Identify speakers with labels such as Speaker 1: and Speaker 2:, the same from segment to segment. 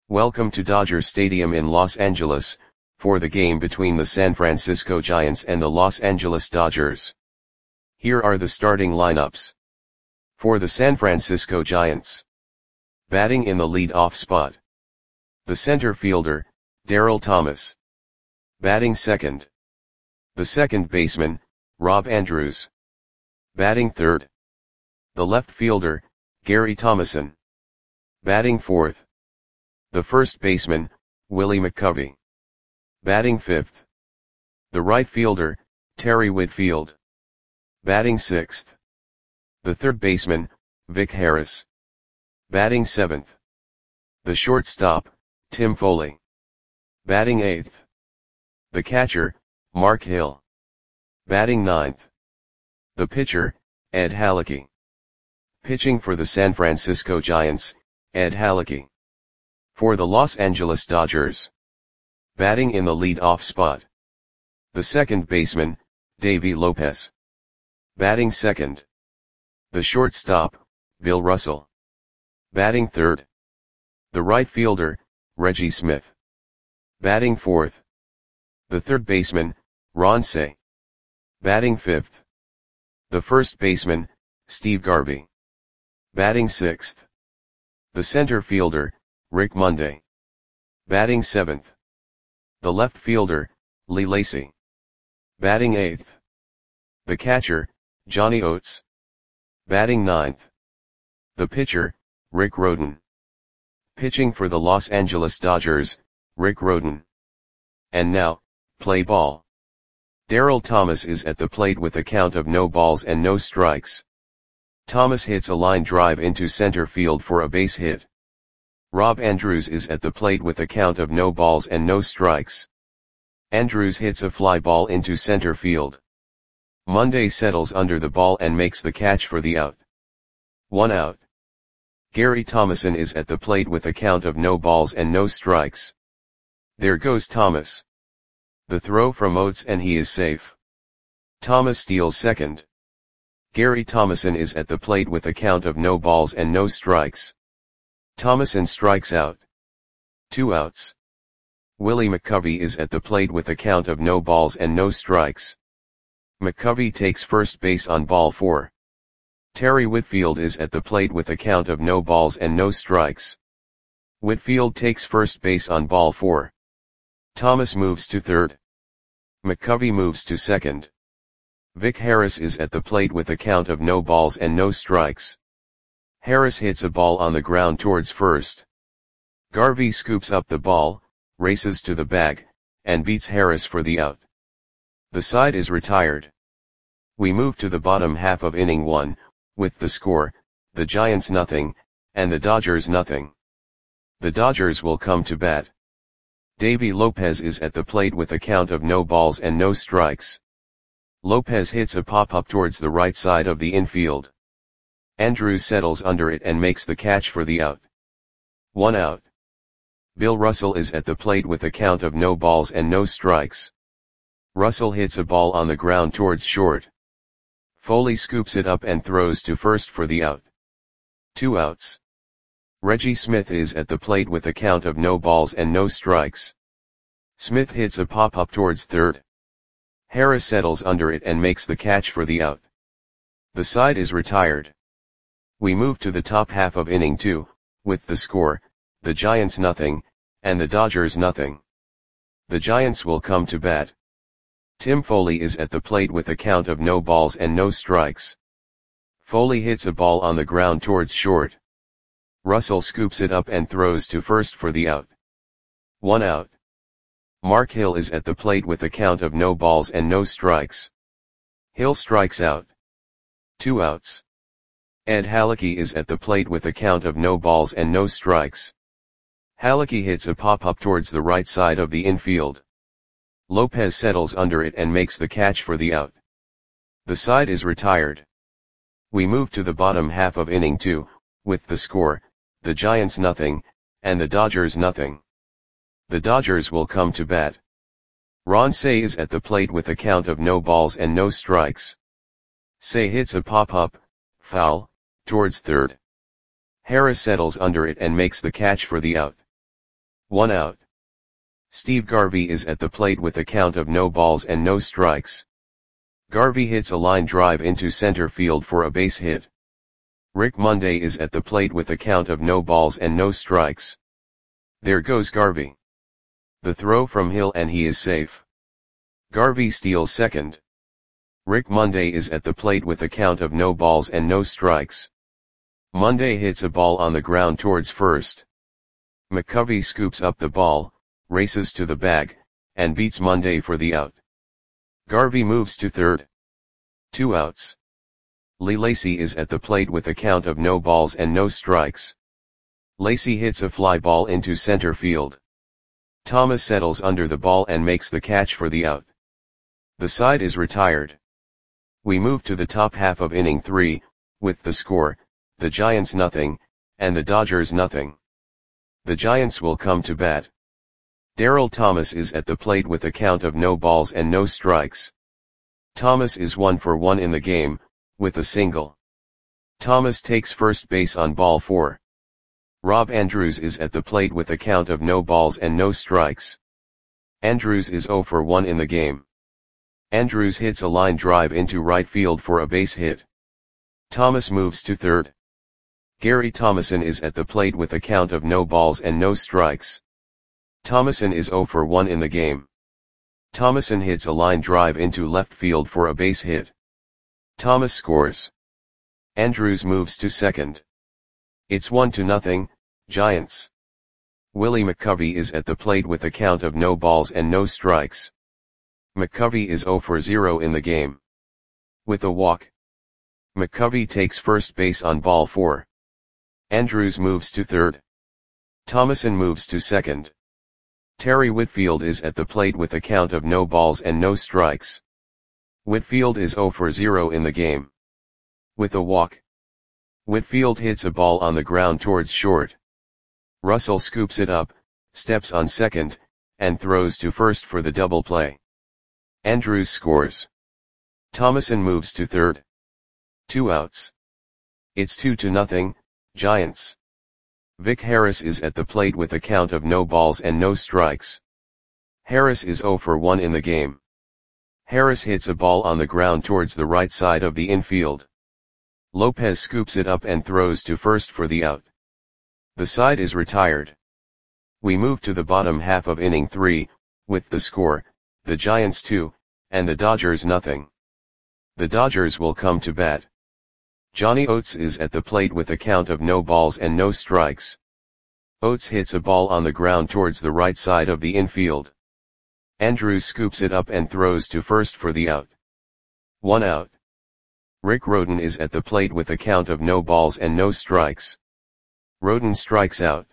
Speaker 1: Welcome to Dodger Stadium in Los Angeles, for the game between the San Francisco Giants and the Los Angeles Dodgers. Here are the starting lineups. For the San Francisco Giants. Batting in the lead-off spot. The center fielder, Darryl Thomas. Batting second. The second baseman, Rob Andrews. Batting third. The left fielder, Gary Thomasson. Batting fourth. The first baseman, Willie McCovey. Batting fifth. The right fielder, Terry Whitfield. Batting sixth. The third baseman, Vic Harris. Batting seventh. The shortstop, Tim Foley. Batting eighth. The catcher, Mark Hill. Batting ninth. The pitcher, Ed Halicki. Pitching for the San Francisco Giants, Ed Halicki. For the Los Angeles Dodgers. Batting in the lead-off spot. The second baseman, Davey Lopez. Batting second. The shortstop, Bill Russell. Batting third. The right fielder, Reggie Smith. Batting fourth. The third baseman, Ron Cey. Batting fifth. The first baseman, Steve Garvey. Batting sixth. The center fielder, Rick Monday. Batting seventh. The left fielder, Lee Lacy. Batting eighth. The catcher, Johnny Oates. Batting ninth. The pitcher, Rick Rhoden. Pitching for the Los Angeles Dodgers, Rick Rhoden. And now, play ball. Darryl Thomas is at the plate with a count of no balls and no strikes. Thomas hits a line drive into center field for a base hit. Rob Andrews is at the plate with a count of no balls and no strikes. Andrews hits a fly ball into center field. Monday settles under the ball and makes the catch for the out. 1 out. Gary Thomasson is at the plate with a count of no balls and no strikes. There goes Thomas. The throw from Oates and he is safe. Thomas steals second. Gary Thomasson is at the plate with a count of no balls and no strikes. Thomasson strikes out. 2 outs. Willie McCovey is at the plate with a count of no balls and no strikes. McCovey takes first base on ball 4. Terry Whitfield is at the plate with a count of no balls and no strikes. Whitfield takes first base on ball 4. Thomas moves to third. McCovey moves to second. Vic Harris is at the plate with a count of no balls and no strikes. Harris hits a ball on the ground towards first. Garvey scoops up the ball, races to the bag, and beats Harris for the out. The side is retired. We move to the bottom half of inning 1, with the score, the Giants nothing, and the Dodgers nothing. The Dodgers will come to bat. Davey Lopez is at the plate with a count of no balls and no strikes. Lopez hits a pop-up towards the right side of the infield. Andrews settles under it and makes the catch for the out. 1 out. Bill Russell is at the plate with a count of no balls and no strikes. Russell hits a ball on the ground towards short. Foley scoops it up and throws to first for the out. 2 outs. Reggie Smith is at the plate with a count of no balls and no strikes. Smith hits a pop-up towards third. Harris settles under it and makes the catch for the out. The side is retired. We move to the top half of inning 2, with the score, the Giants nothing, and the Dodgers nothing. The Giants will come to bat. Tim Foley is at the plate with a count of no balls and no strikes. Foley hits a ball on the ground towards short. Russell scoops it up and throws to first for the out. 1 out. Mark Hill is at the plate with a count of no balls and no strikes. Hill strikes out. 2 outs. Ed Halicki is at the plate with a count of no balls and no strikes. Halicki hits a pop-up towards the right side of the infield. Lopez settles under it and makes the catch for the out. The side is retired. We move to the bottom half of inning 2, with the score, the Giants nothing, and the Dodgers nothing. The Dodgers will come to bat. Ron Cey is at the plate with a count of no balls and no strikes. Cey hits a pop-up, foul, towards third. Harris settles under it and makes the catch for the out. 1 out. Steve Garvey is at the plate with a count of no balls and no strikes. Garvey hits a line drive into center field for a base hit. Rick Monday is at the plate with a count of no balls and no strikes. There goes Garvey. The throw from Hill and he is safe. Garvey steals second. Rick Monday is at the plate with a count of no balls and no strikes. Monday hits a ball on the ground towards first. McCovey scoops up the ball, races to the bag, and beats Monday for the out. Garvey moves to third. 2 outs. Lee Lacy is at the plate with a count of no balls and no strikes. Lacy hits a fly ball into center field. Thomas settles under the ball and makes the catch for the out. The side is retired. We move to the top half of inning 3, with the score, the Giants nothing, and the Dodgers nothing. The Giants will come to bat. Darryl Thomas is at the plate with a count of no balls and no strikes. Thomas is 1 for 1 in the game, with a single. Thomas takes first base on ball 4. Rob Andrews is at the plate with a count of no balls and no strikes. Andrews is 0 for 1 in the game. Andrews hits a line drive into right field for a base hit. Thomas moves to third. Gary Thomason is at the plate with a count of no balls and no strikes. Thomason is 0 for 1 in the game. Thomason hits a line drive into left field for a base hit. Thomas scores. Andrews moves to second. It's 1-0, Giants. Willie McCovey is at the plate with a count of no balls and no strikes. McCovey is 0 for 0 in the game. With a walk. McCovey takes first base on ball 4. Andrews moves to third. Thomason moves to second. Terry Whitfield is at the plate with a count of no balls and no strikes. Whitfield is 0 for 0 in the game. With a walk. Whitfield hits a ball on the ground towards short. Russell scoops it up, steps on second, and throws to first for the double play. Andrews scores. Thomason moves to third. 2 outs. It's 2-0, Giants. Vic Harris is at the plate with a count of no balls and no strikes. Harris is 0 for 1 in the game. Harris hits a ball on the ground towards the right side of the infield. Lopez scoops it up and throws to first for the out. The side is retired. We move to the bottom half of inning 3, with the score, the Giants 2, and the Dodgers nothing. The Dodgers will come to bat. Johnny Oates is at the plate with a count of no balls and no strikes. Oates hits a ball on the ground towards the right side of the infield. Andrews scoops it up and throws to first for the out. 1 out. Rick Rhoden is at the plate with a count of no balls and no strikes. Rhoden strikes out.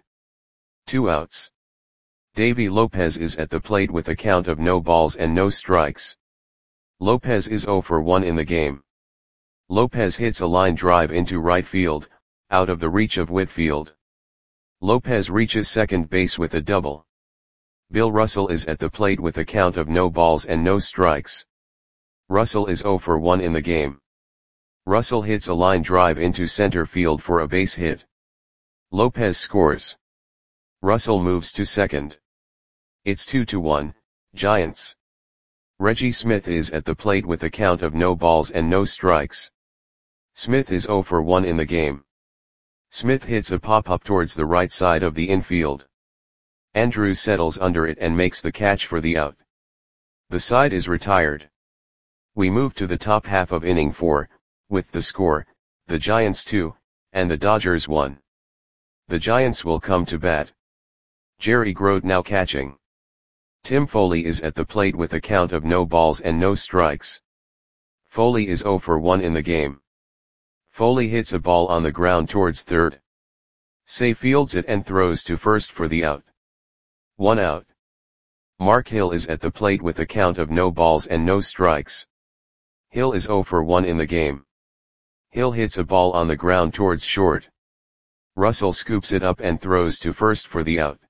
Speaker 1: 2 outs. Davey Lopez is at the plate with a count of no balls and no strikes. Lopez is 0 for 1 in the game. Lopez hits a line drive into right field, out of the reach of Whitfield. Lopez reaches second base with a double. Bill Russell is at the plate with a count of no balls and no strikes. Russell is 0 for 1 in the game. Russell hits a line drive into center field for a base hit. Lopez scores. Russell moves to second. It's 2-1, Giants. Reggie Smith is at the plate with a count of no balls and no strikes. Smith is 0 for 1 in the game. Smith hits a pop-up towards the right side of the infield. Andrews settles under it and makes the catch for the out. The side is retired. We move to the top half of inning 4, with the score, the Giants 2, and the Dodgers 1. The Giants will come to bat. Jerry Grote now catching. Tim Foley is at the plate with a count of no balls and no strikes. Foley is 0 for 1 in the game. Foley hits a ball on the ground towards third. Say fields it and throws to first for the out. 1 out. Mark Hill is at the plate with a count of no balls and no strikes. Hill is 0 for 1 in the game. Hill hits a ball on the ground towards short. Russell scoops it up and throws to first for the out.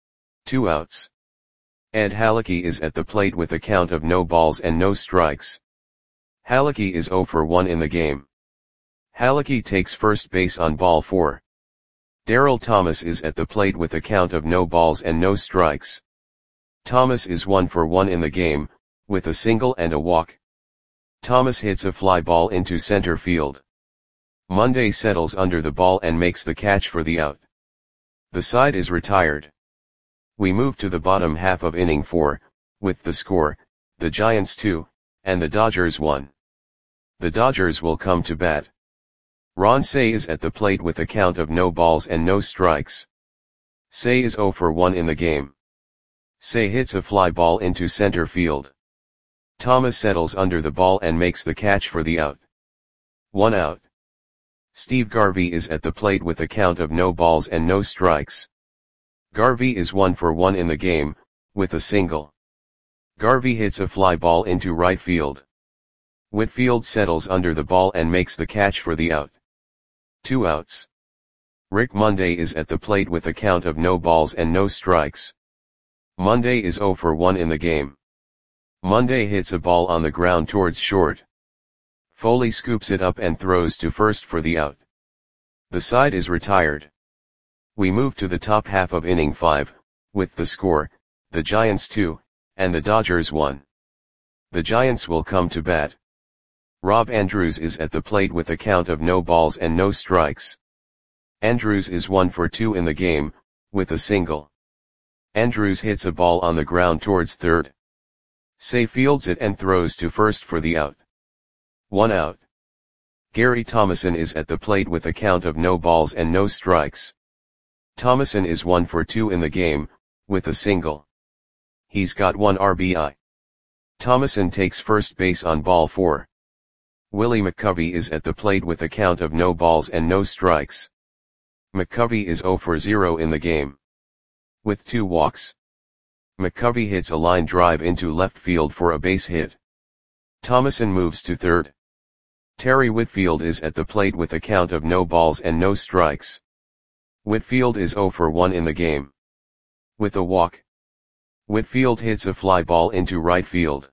Speaker 1: 2 outs. Ed Halicki is at the plate with a count of no balls and no strikes. Halicki is 0 for 1 in the game. Halicki takes first base on ball 4. Darryl Thomas is at the plate with a count of no balls and no strikes. Thomas is 1 for 1 in the game, with a single and a walk. Thomas hits a fly ball into center field. Monday settles under the ball and makes the catch for the out. The side is retired. We move to the bottom half of inning 4, with the score, the Giants 2, and the Dodgers 1. The Dodgers will come to bat. Ron Cey is at the plate with a count of no balls and no strikes. Cey is 0 for 1 in the game. Cey hits a fly ball into center field. Thomas settles under the ball and makes the catch for the out. 1 out. Steve Garvey is at the plate with a count of no balls and no strikes. Garvey is 1 for 1 in the game, with a single. Garvey hits a fly ball into right field. Whitfield settles under the ball and makes the catch for the out. 2 outs. Rick Monday is at the plate with a count of no balls and no strikes. Monday is 0 for 1 in the game. Monday hits a ball on the ground towards short. Foley scoops it up and throws to first for the out. The side is retired. We move to the top half of inning 5, with the score, the Giants 2, and the Dodgers 1. The Giants will come to bat. Rob Andrews is at the plate with a count of no balls and no strikes. Andrews is 1 for 2 in the game, with a single. Andrews hits a ball on the ground towards third. Cey fields it and throws to first for the out. 1 out. Gary Thomason is at the plate with a count of no balls and no strikes. Thomason is 1 for 2 in the game, with a single. He's got 1 RBI. Thomason takes first base on ball 4. Willie McCovey is at the plate with a count of no balls and no strikes. McCovey is 0 for 0 in the game, with 2 walks. McCovey hits a line drive into left field for a base hit. Thomason moves to third. Terry Whitfield is at the plate with a count of no balls and no strikes. Whitfield is 0 for 1 in the game, with a walk. Whitfield hits a fly ball into right field.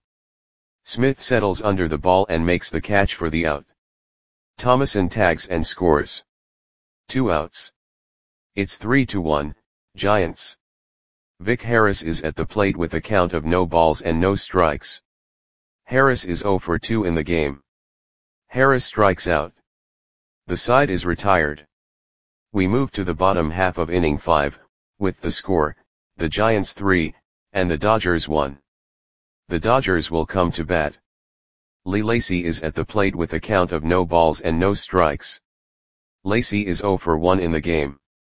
Speaker 1: Smith settles under the ball and makes the catch for the out. Thomason tags and scores. 2 outs. It's 3-1, Giants. Vic Harris is at the plate with a count of no balls and no strikes. Harris is 0 for 2 in the game. Harris strikes out. The side is retired. We move to the bottom half of inning 5, with the score, the Giants 3, and the Dodgers 1. The Dodgers will come to bat. Lee Lacy is at the plate with a count of no balls and no strikes. Lacy is 0 for 1 in the game.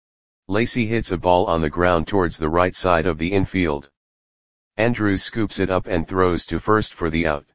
Speaker 1: Lacy hits a ball on the ground towards the right side of the infield. Andrews scoops it up and throws to first for the out.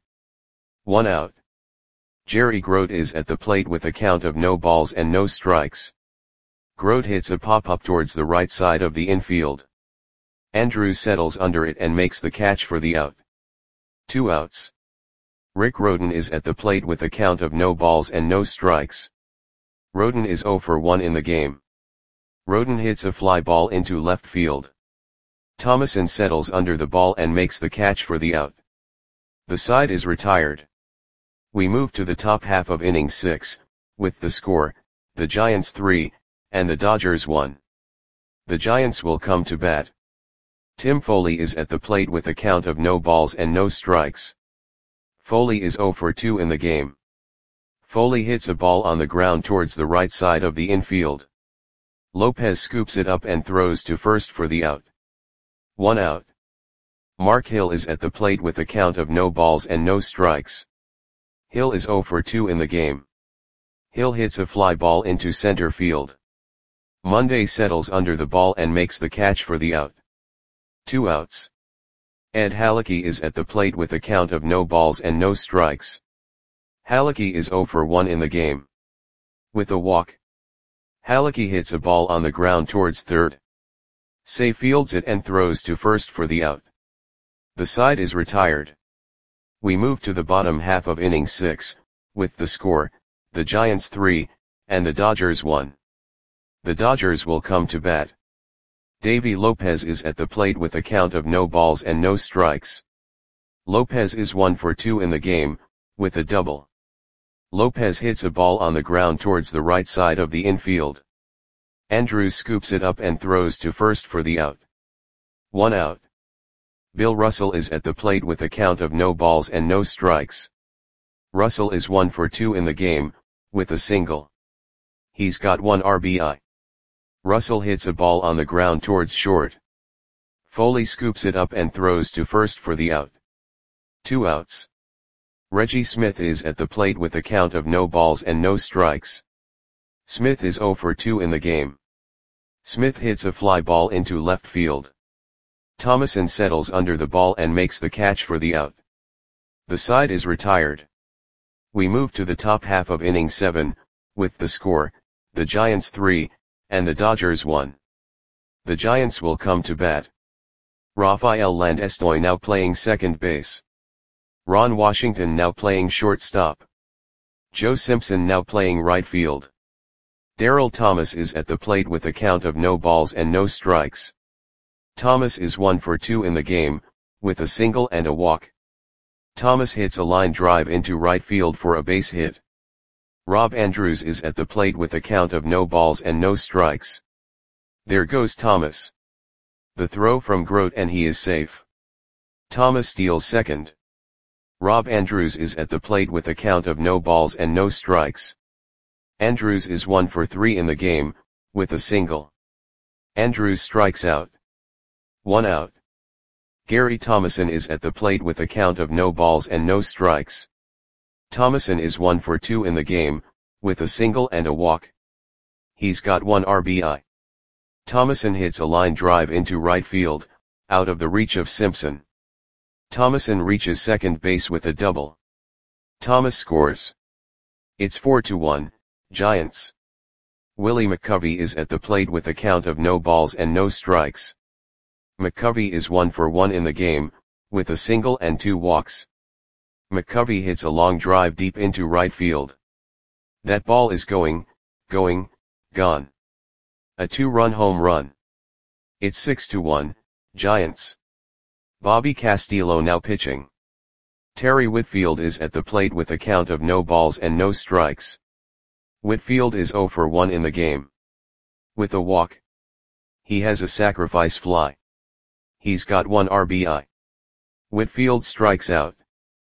Speaker 1: 1 out. Jerry Grote is at the plate with a count of no balls and no strikes. Grote hits a pop-up towards the right side of the infield. Andrews settles under it and makes the catch for the out. 2 outs. Rick Rhoden is at the plate with a count of no balls and no strikes. Rhoden is 0 for 1 in the game. Rhoden hits a fly ball into left field. Thomason settles under the ball and makes the catch for the out. The side is retired. We move to the top half of inning 6, with the score, the Giants 3, and the Dodgers 1. The Giants will come to bat. Tim Foley is at the plate with a count of no balls and no strikes. Foley is 0 for 2 in the game. Foley hits a ball on the ground towards the right side of the infield. Lopez scoops it up and throws to first for the out. 1 out. Mark Hill is at the plate with a count of no balls and no strikes. Hill is 0 for 2 in the game. Hill hits a fly ball into center field. Monday settles under the ball and makes the catch for the out. 2 outs. Ed Halicki is at the plate with a count of no balls and no strikes. Halicki is 0 for 1 in the game, with a walk. Halicki hits a ball on the ground towards third. Cey fields it and throws to first for the out. The side is retired. We move to the bottom half of inning 6, with the score, the Giants 3, and the Dodgers 1. The Dodgers will come to bat. Davy Lopez is at the plate with a count of no balls and no strikes. Lopez is 1 for 2 in the game, with a double. Lopez hits a ball on the ground towards the right side of the infield. Andrews scoops it up and throws to first for the out. 1 out. Bill Russell is at the plate with a count of no balls and no strikes. Russell is 1 for 2 in the game, with a single. He's got 1 RBI. Russell hits a ball on the ground towards short. Foley scoops it up and throws to first for the out. 2 outs. Reggie Smith is at the plate with a count of no balls and no strikes. Smith is 0 for 2 in the game. Smith hits a fly ball into left field. Thomason settles under the ball and makes the catch for the out. The side is retired. We move to the top half of inning 7, with the score, the Giants 3, and the Dodgers 1. The Giants will come to bat. Rafael Landestoy now playing second base. Ron Washington now playing shortstop. Joe Simpson now playing right field. Darryl Thomas is at the plate with a count of no balls and no strikes. Thomas is 1 for 2 in the game, with a single and a walk. Thomas hits a line drive into right field for a base hit. Rob Andrews is at the plate with a count of no balls and no strikes. There goes Thomas. The throw from Grote and he is safe. Thomas steals second. Rob Andrews is at the plate with a count of no balls and no strikes. Andrews is 1 for 3 in the game, with a single. Andrews strikes out. 1 out. Gary Thomason is at the plate with a count of no balls and no strikes. Thomason is 1 for 2 in the game, with a single and a walk. He's got 1 RBI. Thomason hits a line drive into right field, out of the reach of Simpson. Thomason reaches second base with a double. Thomas scores. It's 4-1, Giants. Willie McCovey is at the plate with a count of no balls and no strikes. McCovey is 1 for 1 in the game, with a single and 2 walks. McCovey hits a long drive deep into right field. That ball is going, gone. A 2-run home run. It's 6-1, Giants. Bobby Castillo now pitching. Terry Whitfield is at the plate with a count of no balls and no strikes. Whitfield is 0 for 1 in the game. With a walk. He has a sacrifice fly. He's got 1 RBI. Whitfield strikes out.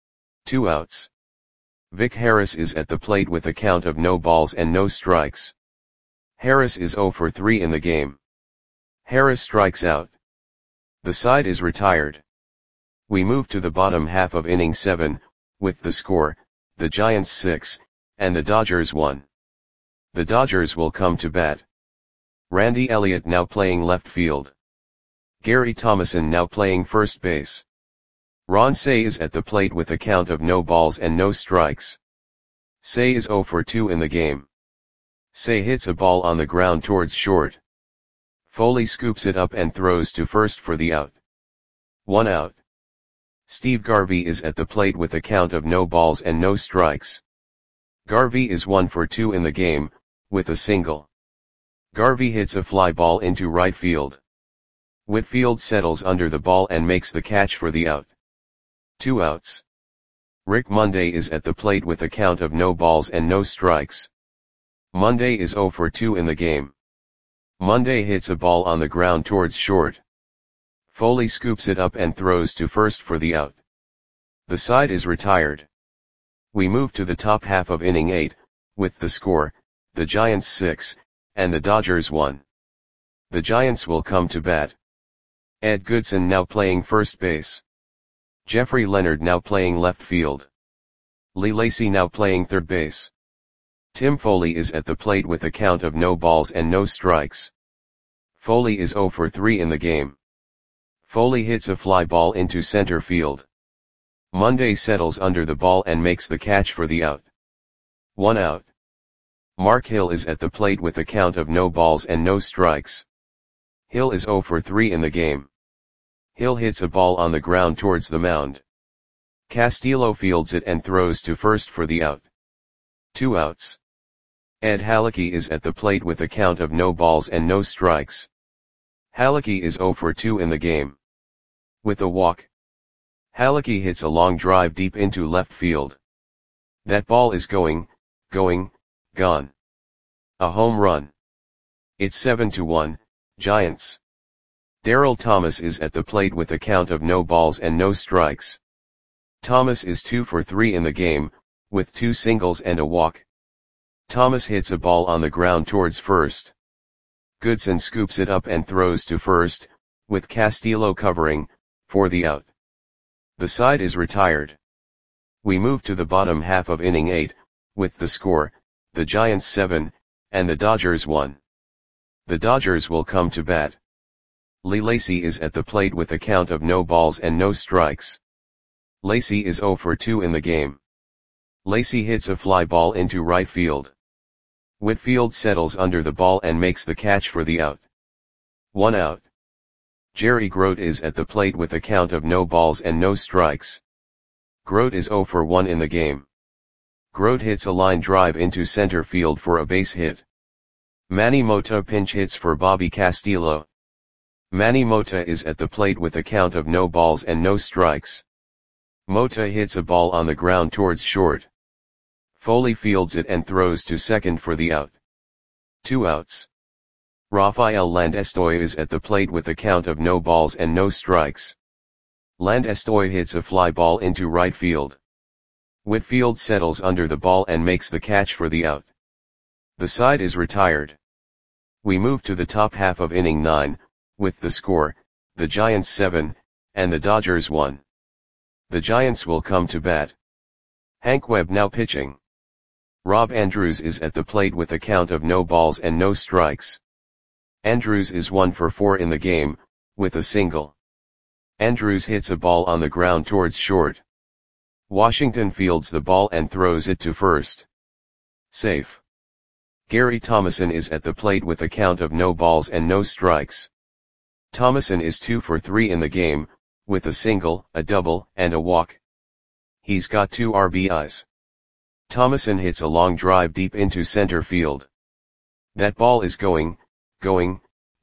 Speaker 1: 2 outs. Vic Harris is at the plate with a count of no balls and no strikes. Harris is 0 for 3 in the game. Harris strikes out. The side is retired. We move to the bottom half of inning 7, with the score, the Giants 6, and the Dodgers 1. The Dodgers will come to bat. Randy Elliott now playing left field. Gary Thomason now playing first base. Ron Cey is at the plate with a count of no balls and no strikes. Cey is 0 for 2 in the game. Cey hits a ball on the ground towards short. Foley scoops it up and throws to first for the out. 1 out. Steve Garvey is at the plate with a count of no balls and no strikes. Garvey is 1 for 2 in the game, with a single. Garvey hits a fly ball into right field. Whitfield settles under the ball and makes the catch for the out. 2 outs. Rick Monday is at the plate with a count of no balls and no strikes. Monday is 0 for 2 in the game. Monday hits a ball on the ground towards short. Foley scoops it up and throws to first for the out. The side is retired. We move to the top half of inning 8, with the score, the Giants 6, and the Dodgers 1. The Giants will come to bat. Ed Goodson now playing first base. Jeffrey Leonard now playing left field. Lee Lacy now playing third base. Tim Foley is at the plate with a count of no balls and no strikes. Foley is 0 for 3 in the game. Foley hits a fly ball into center field. Monday settles under the ball and makes the catch for the out. 1 out. Mark Hill is at the plate with a count of no balls and no strikes. Hill is 0 for 3 in the game. Hill hits a ball on the ground towards the mound. Castillo fields it and throws to first for the out. 2 outs. Ed Halicki is at the plate with a count of no balls and no strikes. Halicki is 0 for 2 in the game. With a walk. Halicki hits a long drive deep into left field. That ball is going, gone. A home run. It's 7-1, Giants. Darryl Thomas is at the plate with a count of no balls and no strikes. Thomas is 2 for 3 in the game, with 2 singles and a walk. Thomas hits a ball on the ground towards first. Goodson scoops it up and throws to first, with Castillo covering, for the out. The side is retired. We move to the bottom half of inning 8, with the score, the Giants 7, and the Dodgers 1. The Dodgers will come to bat. Lee Lacy is at the plate with a count of no balls and no strikes. Lacy is 0 for 2 in the game. Lacy hits a fly ball into right field. Whitfield settles under the ball and makes the catch for the out. 1 out. Jerry Grote is at the plate with a count of no balls and no strikes. Grote is 0 for 1 in the game. Grote hits a line drive into center field for a base hit. Manny Mota pinch hits for Bobby Castillo. Manny Mota is at the plate with a count of no balls and no strikes. Mota hits a ball on the ground towards short. Foley fields it and throws to second for the out. 2 outs. Rafael Landestoy is at the plate with a count of no balls and no strikes. Landestoy hits a fly ball into right field. Whitfield settles under the ball and makes the catch for the out. The side is retired. We move to the top half of inning 9, with the score, the Giants 7, and the Dodgers 1. The Giants will come to bat. Hank Webb now pitching. Rob Andrews is at the plate with a count of no balls and no strikes. Andrews is 1 for 4 in the game, with a single. Andrews hits a ball on the ground towards short. Washington fields the ball and throws it to first. Safe. Gary Thomason is at the plate with a count of no balls and no strikes. Thomason is 2 for 3 in the game, with a single, a double, and a walk. He's got 2 RBIs. Thomason hits a long drive deep into center field. That ball is going, gone.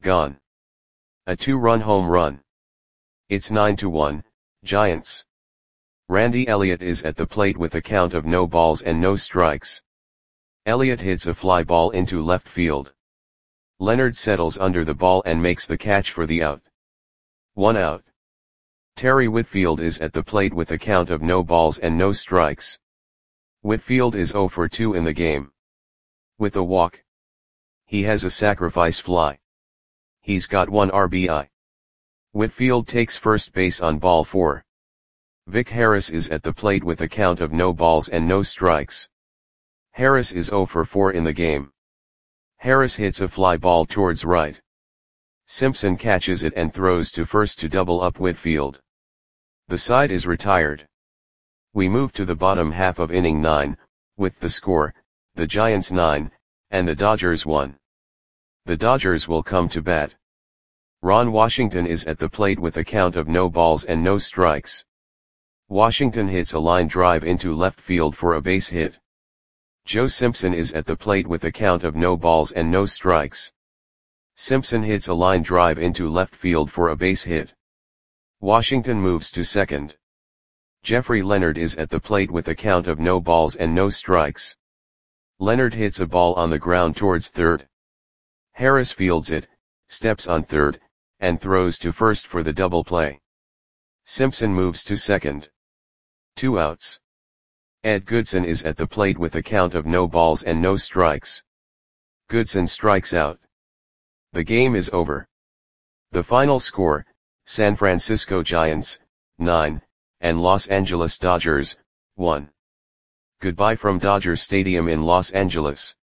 Speaker 1: A 2-run home run. It's 9-1, Giants. Randy Elliott is at the plate with a count of no balls and no strikes. Elliott hits a fly ball into left field. Leonard settles under the ball and makes the catch for the out. 1 out. Terry Whitfield is at the plate with a count of no balls and no strikes. Whitfield is 0 for 2 in the game. With a walk. He has a sacrifice fly. He's got 1 RBI. Whitfield takes first base on ball 4. Vic Harris is at the plate with a count of no balls and no strikes. Harris is 0 for 4 in the game. Harris hits a fly ball towards right. Simpson catches it and throws to first to double up Whitfield. The side is retired. We move to the bottom half of inning 9, with the score, the Giants 9, and the Dodgers 1. The Dodgers will come to bat. Ron Washington is at the plate with a count of no balls and no strikes. Washington hits a line drive into left field for a base hit. Joe Simpson is at the plate with a count of no balls and no strikes. Simpson hits a line drive into left field for a base hit. Washington moves to second. Jeffrey Leonard is at the plate with a count of no balls and no strikes. Leonard hits a ball on the ground towards third. Harris fields it, steps on third, and throws to first for the double play. Simpson moves to second. 2 outs. Ed Goodson is at the plate with a count of no balls and no strikes. Goodson strikes out. The game is over. The final score, San Francisco Giants, 9, and Los Angeles Dodgers, 1. Goodbye from Dodger Stadium in Los Angeles.